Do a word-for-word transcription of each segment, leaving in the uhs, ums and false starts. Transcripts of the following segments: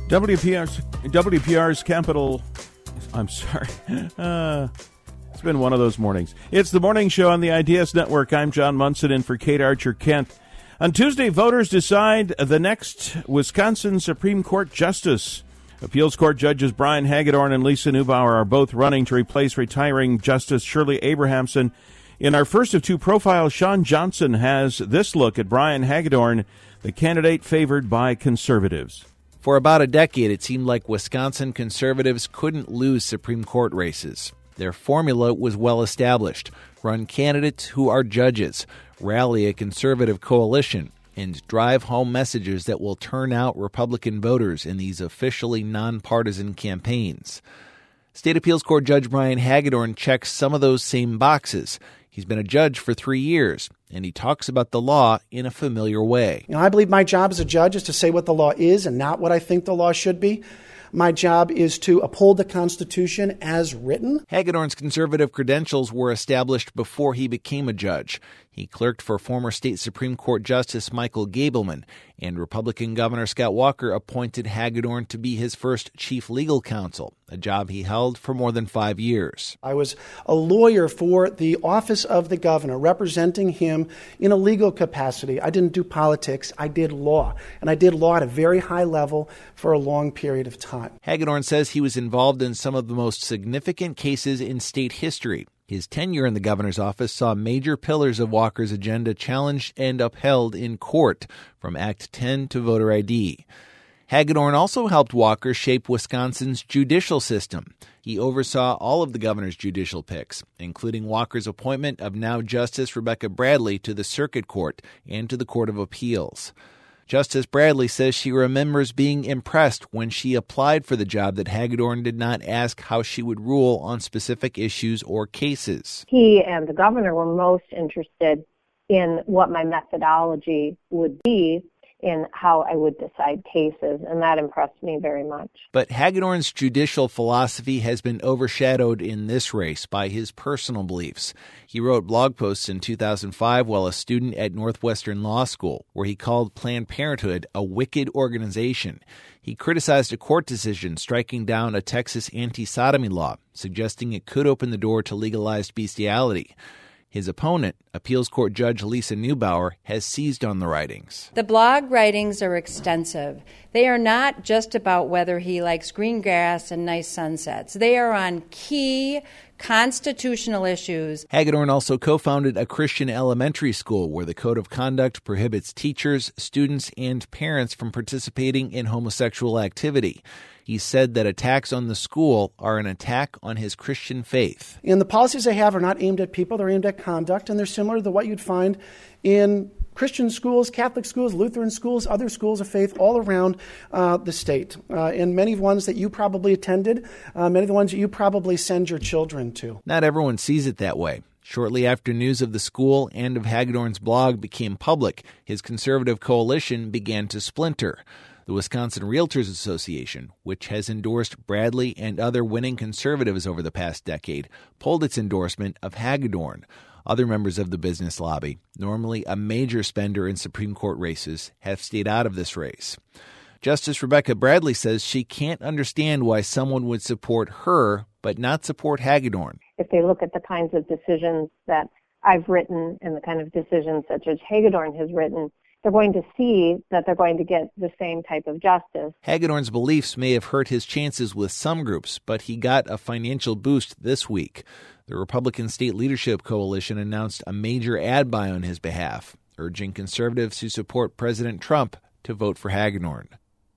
W P R's, W P R's Capital, I'm sorry, uh, it's been one of those mornings. It's the morning show on the I D S Network. I'm John Munson in for Kate Archer-Kent. On Tuesday, voters decide the next Wisconsin Supreme Court justice. Appeals Court Judges Brian Hagedorn and Lisa Neubauer are both running to replace retiring Justice Shirley Abrahamson. In our first of two profiles, Shawn Johnson has this look at Brian Hagedorn, the candidate favored by conservatives. For about a decade, it seemed like Wisconsin conservatives couldn't lose Supreme Court races. Their formula was well established: run candidates who are judges, rally a conservative coalition, and drive home messages that will turn out Republican voters in these officially nonpartisan campaigns. State Appeals Court Judge Brian Hagedorn checks some of those same boxes. He's been a judge for three years, and he talks about the law in a familiar way. You know, I believe my job as a judge is to say what the law is and not what I think the law should be. My job is to uphold the Constitution as written. Hagedorn's conservative credentials were established before he became a judge. He clerked for former state Supreme Court Justice Michael Gableman, and Republican Governor Scott Walker appointed Hagedorn to be his first chief legal counsel, a job he held for more than five years. I was a lawyer for the office of the governor, representing him in a legal capacity. I didn't do politics. I did law, and I did law at a very high level for a long period of time. Hagedorn says he was involved in some of the most significant cases in state history. His tenure in the governor's office saw major pillars of Walker's agenda challenged and upheld in court, from Act ten to voter I D. Hagedorn also helped Walker shape Wisconsin's judicial system. He oversaw all of the governor's judicial picks, including Walker's appointment of now Justice Rebecca Bradley to the Circuit Court and to the Court of Appeals. Justice Bradley says she remembers being impressed when she applied for the job that Hagedorn did not ask how she would rule on specific issues or cases. He and the governor were most interested in what my methodology would be in how I would decide cases, and that impressed me very much. But Hagedorn's judicial philosophy has been overshadowed in this race by his personal beliefs. He wrote blog posts in two thousand five while a student at Northwestern Law School, where he called Planned Parenthood a wicked organization. He criticized a court decision striking down a Texas anti-sodomy law, suggesting it could open the door to legalized bestiality. His opponent, Appeals Court Judge Lisa Neubauer, has seized on the writings. The blog writings are extensive. They are not just about whether he likes green grass and nice sunsets. They are on key constitutional issues. Hagedorn also co-founded a Christian elementary school where the code of conduct prohibits teachers, students, and parents from participating in homosexual activity. He said that attacks on the school are an attack on his Christian faith. And the policies they have are not aimed at people, they're aimed at conduct, and they're similar to what you'd find in Christian schools, Catholic schools, Lutheran schools, other schools of faith all around uh, the state. Uh, and many of the ones that you probably attended, uh, many of the ones that you probably send your children to. Not everyone sees it that way. Shortly after news of the school and of Hagedorn's blog became public, his conservative coalition began to splinter. The Wisconsin Realtors Association, which has endorsed Bradley and other winning conservatives over the past decade, pulled its endorsement of Hagedorn. Other members of the business lobby, normally a major spender in Supreme Court races, have stayed out of this race. Justice Rebecca Bradley says she can't understand why someone would support her but not support Hagedorn. If they look at the kinds of decisions that I've written and the kind of decisions that Judge Hagedorn has written, they're going to see that they're going to get the same type of justice. Hagedorn's beliefs may have hurt his chances with some groups, but he got a financial boost this week. The Republican State Leadership Coalition announced a major ad buy on his behalf, urging conservatives who support President Trump to vote for Hagedorn.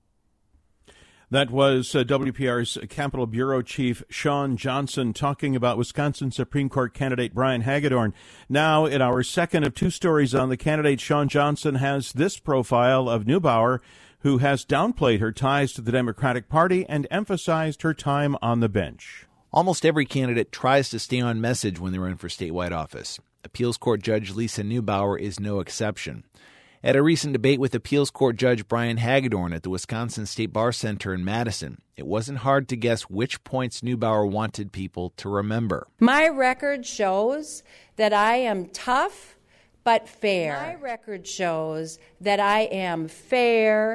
That was uh, W P R's Capitol Bureau Chief Shawn Johnson talking about Wisconsin Supreme Court candidate Brian Hagedorn. Now, in our second of two stories on the candidate, Shawn Johnson has this profile of Neubauer, who has downplayed her ties to the Democratic Party and emphasized her time on the bench. Almost every candidate tries to stay on message when they run for statewide office. Appeals Court Judge Lisa Neubauer is no exception. At a recent debate with Appeals Court Judge Brian Hagedorn at the Wisconsin State Bar Center in Madison, it wasn't hard to guess which points Neubauer wanted people to remember. My record shows that I am tough but fair. My record shows that I am fair,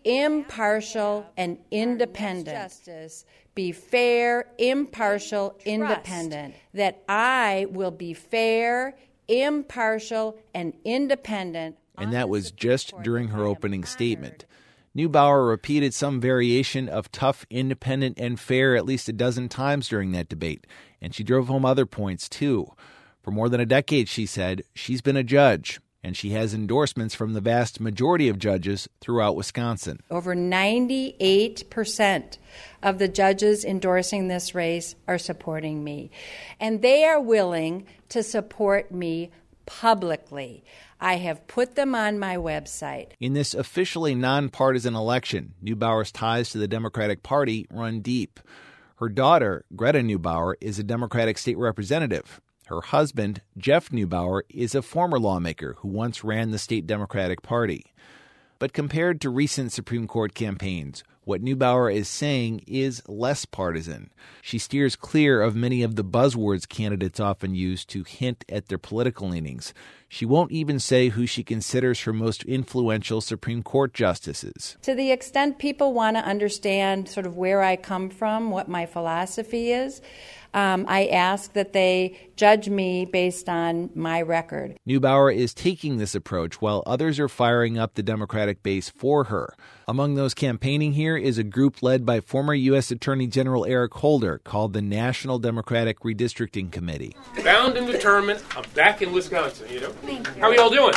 impartial, and independent. Justice be fair, impartial, Trust. independent. That I will be fair, impartial, and independent. And that was just during her opening statement. Neubauer repeated some variation of tough, independent, and fair at least a dozen times during that debate, and she drove home other points, too. For more than a decade, she said, she's been a judge, and she has endorsements from the vast majority of judges throughout Wisconsin. Over ninety-eight percent of the judges endorsing this race are supporting me, and they are willing to support me publicly. I have put them on my website. In this officially nonpartisan election, Neubauer's ties to the Democratic Party run deep. Her daughter, Greta Neubauer, is a Democratic state representative. Her husband, Jeff Neubauer, is a former lawmaker who once ran the state Democratic Party. But compared to recent Supreme Court campaigns, what Neubauer is saying is less partisan. She steers clear of many of the buzzwords candidates often use to hint at their political leanings. She won't even say who she considers her most influential Supreme Court justices. To the extent people want to understand sort of where I come from, what my philosophy is, um, I ask that they judge me based on my record. Neubauer is taking this approach while others are firing up the Democratic base for her. Among those campaigning here is a group led by former U S Attorney General Eric Holder called the National Democratic Redistricting Committee. Bound and determined, I'm back in Wisconsin, you know. How are y'all doing?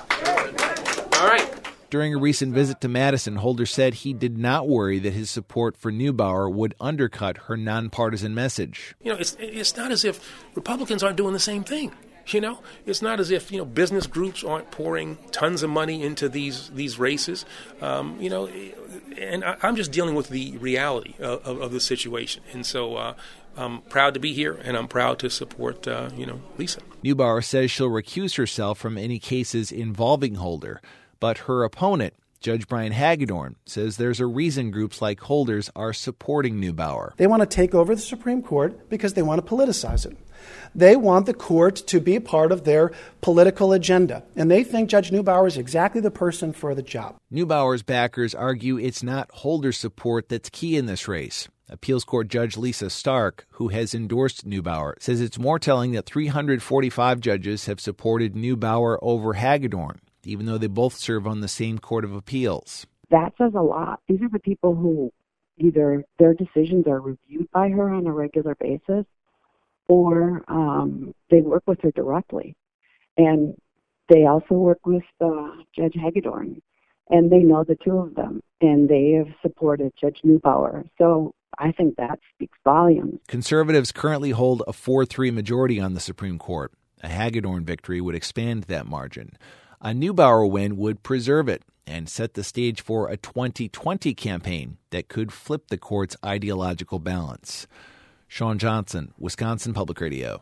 All right. During a recent visit to Madison, Holder said he did not worry that his support for Neubauer would undercut her nonpartisan message. You know, it's it's not as if Republicans aren't doing the same thing. You know, it's not as if, you know, business groups aren't pouring tons of money into these these races. Um, you know, and I, I'm just dealing with the reality of, of, of the situation. And so uh, I'm proud to be here, and I'm proud to support, uh, you know, Lisa. Neubauer says she'll recuse herself from any cases involving Holder. But her opponent, Judge Brian Hagedorn, says there's a reason groups like Holder's are supporting Neubauer. They want to take over the Supreme Court because they want to politicize it. They want the court to be a part of their political agenda, and they think Judge Neubauer is exactly the person for the job. Neubauer's backers argue it's not Holder's support that's key in this race. Appeals Court Judge Lisa Stark, who has endorsed Neubauer, says it's more telling that three hundred forty-five judges have supported Neubauer over Hagedorn, even though they both serve on the same Court of Appeals. That says a lot. These are the people who either their decisions are reviewed by her on a regular basis, or um, they work with her directly. And they also work with uh, Judge Hagedorn, and they know the two of them, and they have supported Judge Neubauer. So I think that speaks volumes. Conservatives currently hold a four three majority on the Supreme Court. A Hagedorn victory would expand that margin. A Neubauer win would preserve it and set the stage for a twenty twenty campaign that could flip the court's ideological balance. Sean Johnson, Wisconsin Public Radio.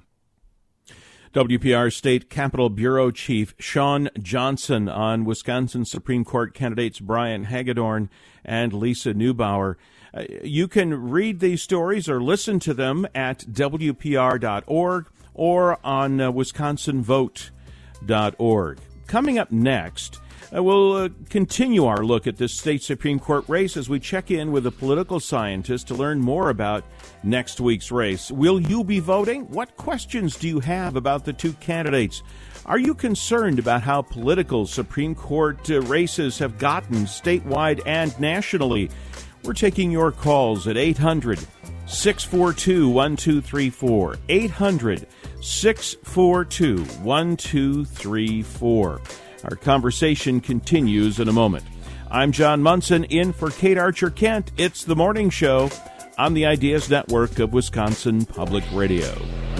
W P R State Capitol Bureau Chief Sean Johnson on Wisconsin Supreme Court candidates Brian Hagedorn and Lisa Neubauer. Uh, you can read these stories or listen to them at W P R dot org or on uh, Wisconsin Vote dot org. Coming up next, uh, we'll uh, continue our look at this state Supreme Court race as we check in with a political scientist to learn more about next week's race. Will you be voting? What questions do you have about the two candidates? Are you concerned about how political Supreme Court uh, races have gotten statewide and nationally? We're taking your calls at eight hundred, six four two, one two three four, eight hundred, six four two, one two three four. Our conversation continues in a moment. I'm John Munson in for Kate Archer Kent. It's The Morning Show on the Ideas Network of Wisconsin Public Radio.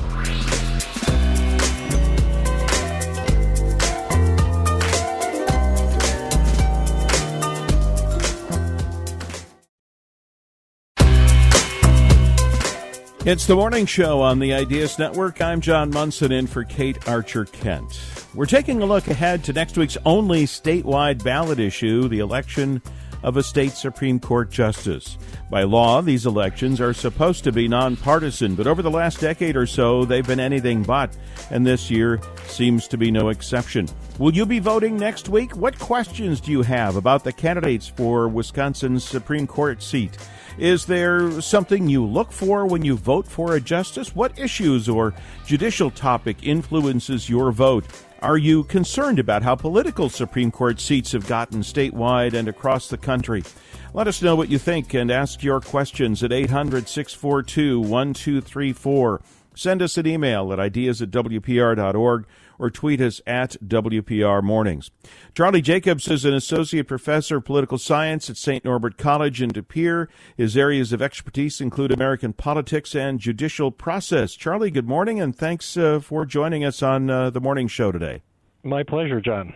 It's The Morning Show on the Ideas Network. I'm John Munson in for Kate Archer Kent. We're taking a look ahead to next week's only statewide ballot issue, the election of a state Supreme Court justice. By law, these elections are supposed to be nonpartisan, but over the last decade or so, they've been anything but, and this year seems to be no exception. Will you be voting next week? What questions do you have about the candidates for Wisconsin's Supreme Court seat? Is there something you look for when you vote for a justice? What issues or judicial topic influences your vote? Are you concerned about how political Supreme Court seats have gotten statewide and across the country? Let us know what you think and ask your questions at eight hundred, six four two, one two three four. Send us an email at ideas at w p r dot org or tweet us at W P R Mornings. Charlie Jacobs is an associate professor of political science at Saint Norbert College in De Pere. His areas of expertise include American politics and judicial process. Charlie, good morning, and thanks uh, for joining us on uh, the morning show today. My pleasure, John.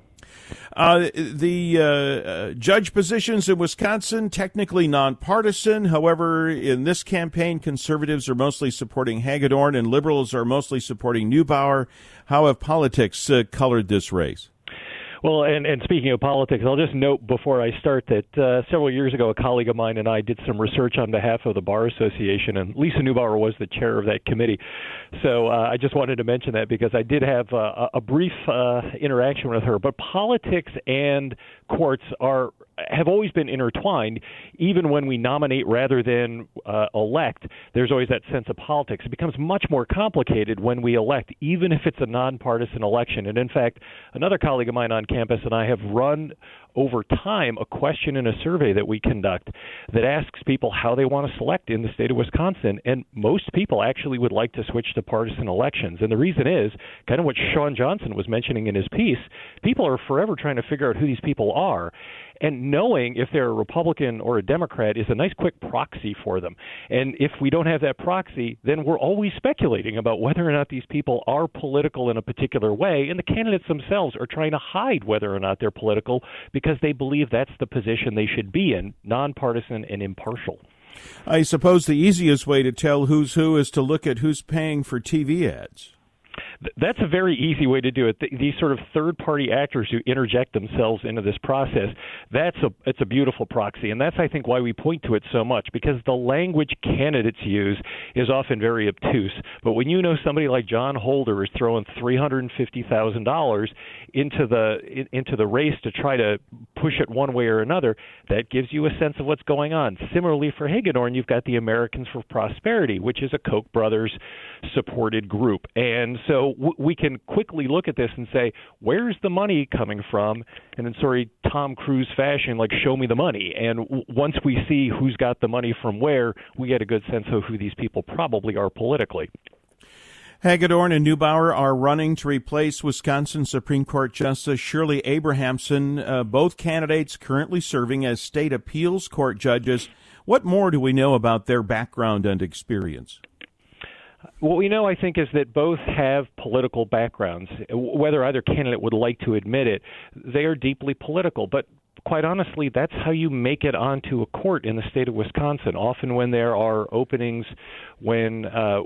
Uh, the uh, uh, judge positions in Wisconsin, technically nonpartisan. However, in this campaign, conservatives are mostly supporting Hagedorn and liberals are mostly supporting Neubauer. How have politics uh, colored this race? Well, and, and speaking of politics, I'll just note before I start that uh, several years ago, a colleague of mine and I did some research on behalf of the Bar Association, and Lisa Neubauer was the chair of that committee. So uh, I just wanted to mention that because I did have uh, a brief uh, interaction with her. But politics and courts are have always been intertwined. Even when we nominate rather than uh, elect, there's always that sense of politics. It becomes much more complicated when we elect, even if it's a nonpartisan election. And in fact, another colleague of mine on campus and I have run over time a question in a survey that we conduct that asks people how they want to select in the state of Wisconsin. And most people actually would like to switch to partisan elections. And the reason is kind of what Shawn Johnson was mentioning in his piece. People are forever trying to figure out who these people are. And knowing if they're a Republican or a Democrat is a nice quick proxy for them. And if we don't have that proxy, then we're always speculating about whether or not these people are political in a particular way. And the candidates themselves are trying to hide whether or not they're political because they believe that's the position they should be in, nonpartisan and impartial. I suppose the easiest way to tell who's who is to look at who's paying for T V ads. That's a very easy way to do it. These sort of third-party actors who interject themselves into this process, that's a it's a beautiful proxy. And that's, I think, why we point to it so much, because the language candidates use is often very obtuse. But when you know somebody like John Holder is throwing three hundred fifty thousand dollars into the into the race to try to push it one way or another, that gives you a sense of what's going on. Similarly, for Hagedorn, you've got the Americans for Prosperity, which is a Koch brothers supported group. And so w- we can quickly look at this and say, where's the money coming from? And in sorry Tom Cruise fashion, like, show me the money. And w- once we see who's got the money from where, we get a good sense of who these people probably are politically. Hagedorn and Neubauer are running to replace Wisconsin Supreme Court Justice Shirley Abrahamson, uh, both candidates currently serving as state appeals court judges. What more do we know about their background and experience? What we know, I think, is that both have political backgrounds. Whether either candidate would like to admit it, they are deeply political. But quite honestly, that's how you make it onto a court in the state of Wisconsin. Often when there are openings, when uh,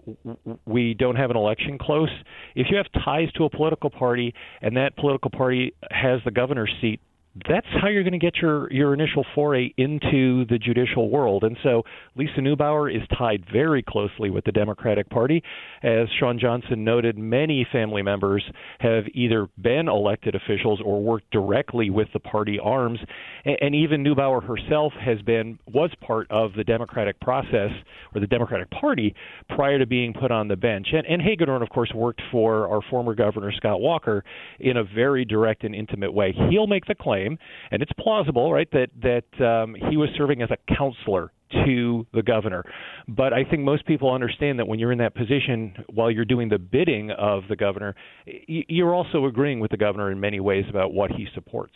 we don't have an election close, if you have ties to a political party and that political party has the governor's seat, that's how you're going to get your, your initial foray into the judicial world. And so Lisa Neubauer is tied very closely with the Democratic Party. As Shawn Johnson noted, many family members have either been elected officials or worked directly with the party arms. And, and even Neubauer herself has been was part of the Democratic process or the Democratic Party prior to being put on the bench. And, and Hagedorn, of course, worked for our former governor, Scott Walker, in a very direct and intimate way. He'll make the claim, and it's plausible, right, that that um, he was serving as a counselor to the governor. But I think most people understand that when you're in that position, while you're doing the bidding of the governor, you're also agreeing with the governor in many ways about what he supports.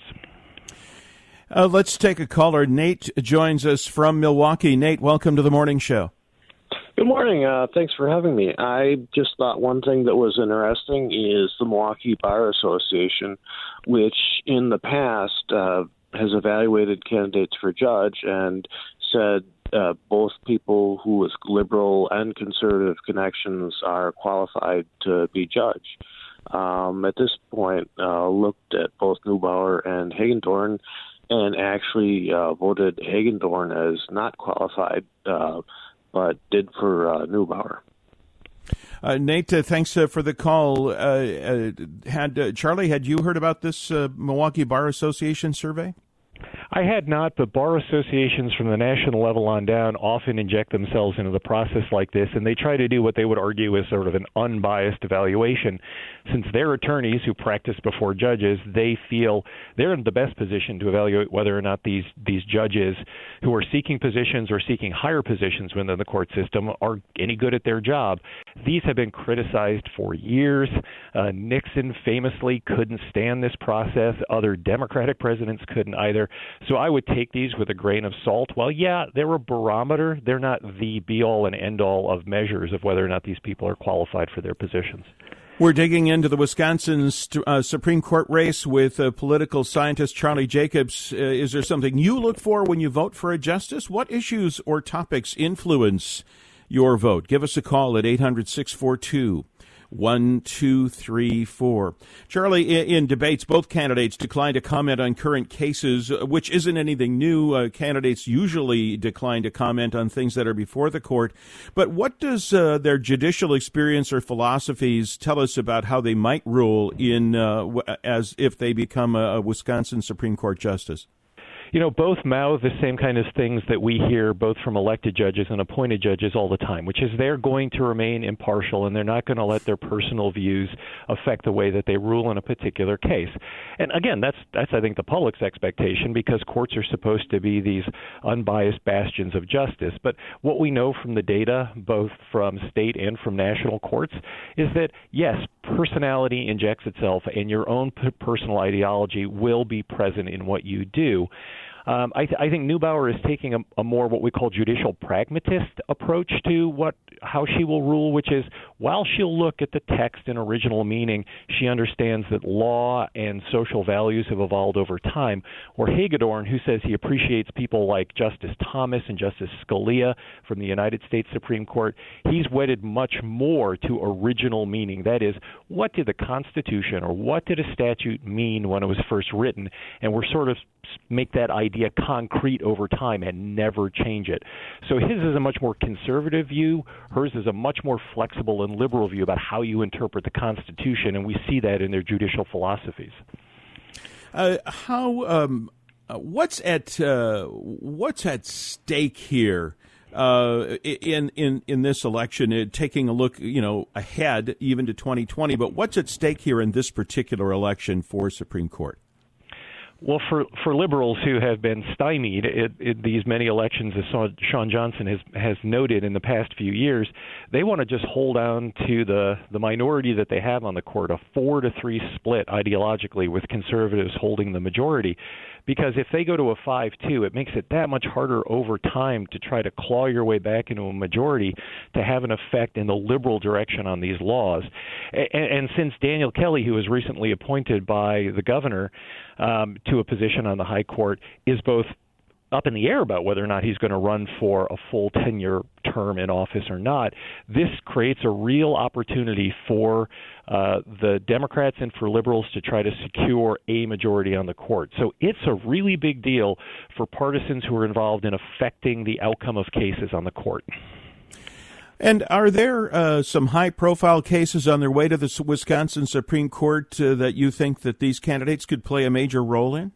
Uh, let's take a caller. Nate joins us from Milwaukee. Nate, welcome to the morning show. Good morning. Uh, thanks for having me. I just thought one thing that was interesting is the Milwaukee Bar Association, which in the past uh, has evaluated candidates for judge and said uh, both people who with liberal and conservative connections are qualified to be judge. Um, at this point, uh, looked at both Neubauer and Hagedorn, and actually uh, voted Hagedorn as not qualified, uh, but did for uh, Neubauer. Uh, Nate, uh, thanks uh, for the call. Uh, uh, had uh, Charlie, had you heard about this uh, Milwaukee Bar Association survey? I had not, but bar associations from the national level on down often inject themselves into the process like this, and they try to do what they would argue is sort of an unbiased evaluation. Since they're attorneys who practice before judges, they feel they're in the best position to evaluate whether or not these, these judges who are seeking positions or seeking higher positions within the court system are any good at their job. These have been criticized for years. Uh, Nixon famously couldn't stand this process. Other Democratic presidents couldn't either. So I would take these with a grain of salt. Well, yeah, they're a barometer. They're not the be-all and end-all of measures of whether or not these people are qualified for their positions. We're digging into the Wisconsin uh, Supreme Court race with uh, political scientist Charlie Jacobs. Uh, is there something you look for when you vote for a justice? What issues or topics influence your vote? Give us a call at eight hundred, six four two, one two three four. Charlie, in, in debates, both candidates decline to comment on current cases, which isn't anything new. Uh, candidates usually decline to comment on things that are before the court. But what does uh, their judicial experience or philosophies tell us about how they might rule in uh, as if they become a, a Wisconsin Supreme Court justice? You know, both mouth the same kind of things that we hear both from elected judges and appointed judges all the time, which is they're going to remain impartial and they're not going to let their personal views affect the way that they rule in a particular case. And again, that's, that's I think, the public's expectation because courts are supposed to be these unbiased bastions of justice. But what we know from the data, both from state and from national courts, is that, yes, personality injects itself and your own p- personal ideology will be present in what you do. Um, I, th- I think Neubauer is taking a, a more what we call judicial pragmatist approach to what how she will rule, which is while she'll look at the text and original meaning, she understands that law and social values have evolved over time. Or Hagedorn, who says he appreciates people like Justice Thomas and Justice Scalia from the United States Supreme Court, he's wedded much more to original meaning. That is, what did the Constitution or what did a statute mean when it was first written? And we're sort of make that idea concrete over time and never change it. So his is a much more conservative view. Hers is a much more flexible and liberal view about how you interpret the Constitution, and we see that in their judicial philosophies. Uh, how? Um, uh, what's at uh, what's at stake here uh, in in in this election? Uh, taking a look, you know, ahead even to twenty twenty, but what's at stake here in this particular election for Supreme Court? Well, for for liberals who have been stymied in these many elections, as Shawn Johnson has has noted in the past few years, they want to just hold on to the, the minority that they have on the court, a four to three split ideologically, with conservatives holding the majority. Because if they go to a five two, it makes it that much harder over time to try to claw your way back into a majority to have an effect in the liberal direction on these laws. And, and since Daniel Kelly, who was recently appointed by the governor um, to a position on the high court, is both up in the air about whether or not he's going to run for a full ten-year term in office or not, this creates a real opportunity for uh, the Democrats and for liberals to try to secure a majority on the court. So it's a really big deal for partisans who are involved in affecting the outcome of cases on the court. And are there uh, some high-profile cases on their way to the Wisconsin Supreme Court uh, that you think that these candidates could play a major role in?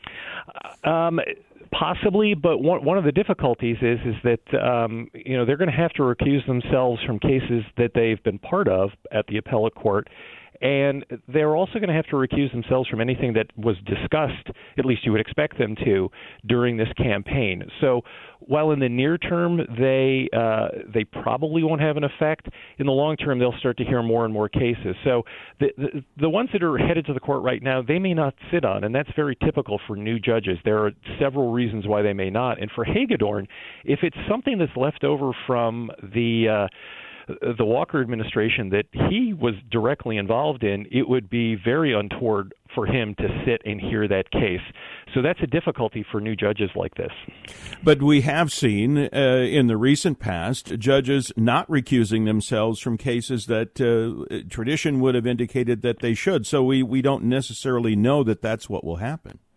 Um Possibly, but one one of the difficulties is is that um, you know they're going to have to recuse themselves from cases that they've been part of at the appellate court, and they're also going to have to recuse themselves from anything that was discussed, at least you would expect them to, during this campaign. So while in the near term they uh, they probably won't have an effect, in the long term they'll start to hear more and more cases. So the, the the ones that are headed to the court right now, they may not sit on, and that's very typical for new judges. There are several reasons why they may not. And for Hagedorn, if it's something that's left over from the uh, the Walker administration that he was directly involved in, it would be very untoward for him to sit and hear that case. So that's a difficulty for new judges like this. But we have seen uh, in the recent past judges not recusing themselves from cases that uh, tradition would have indicated that they should. So we, we don't necessarily know that that's what will happen.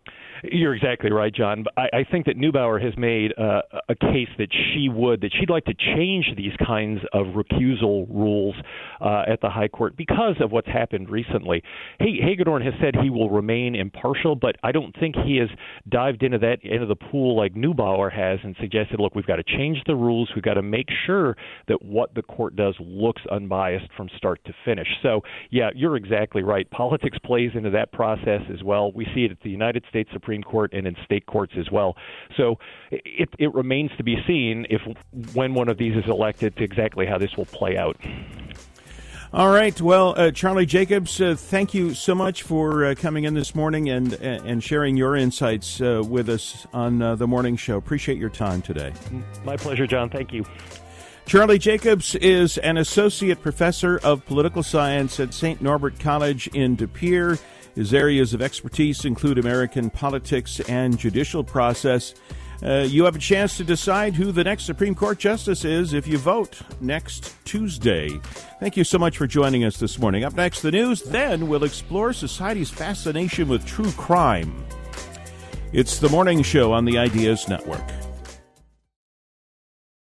You're exactly right, John. But I, I think that Neubauer has made uh, a case that she would, that she'd like to change these kinds of recusal rules uh, at the High Court because of what's happened recently. Hey, Hagedorn has said he will remain impartial, but I don't think he has dived into that into the pool like Neubauer has and suggested, look, we've got to change the rules. We've got to make sure that what the court does looks unbiased from start to finish. So, yeah, you're exactly right. Politics plays into that process as well. We see it at the United States Supreme Court and in state courts as well. So it, it remains to be seen if when one of these is elected to exactly how this will play out. All right. Well, uh, Charlie Jacobs, uh, thank you so much for uh, coming in this morning and and sharing your insights uh, with us on uh, the morning show. Appreciate your time today. My pleasure, John. Thank you. Charlie Jacobs is an associate professor of political science at Saint Norbert College in De Pere. His areas of expertise include American politics and judicial process. Uh, you have a chance to decide who the next Supreme Court justice is if you vote next Tuesday. Thank you so much for joining us this morning. Up next, the news. Then we'll explore society's fascination with true crime. It's the Morning Show on the Ideas Network.